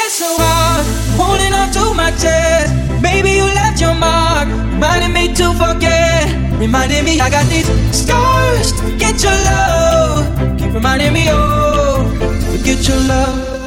so hard, holding on to my chest. Maybe you left your mark, reminding me to forget. Reminding me I got these scars to forget your love. Keep reminding me, oh, to forget your love.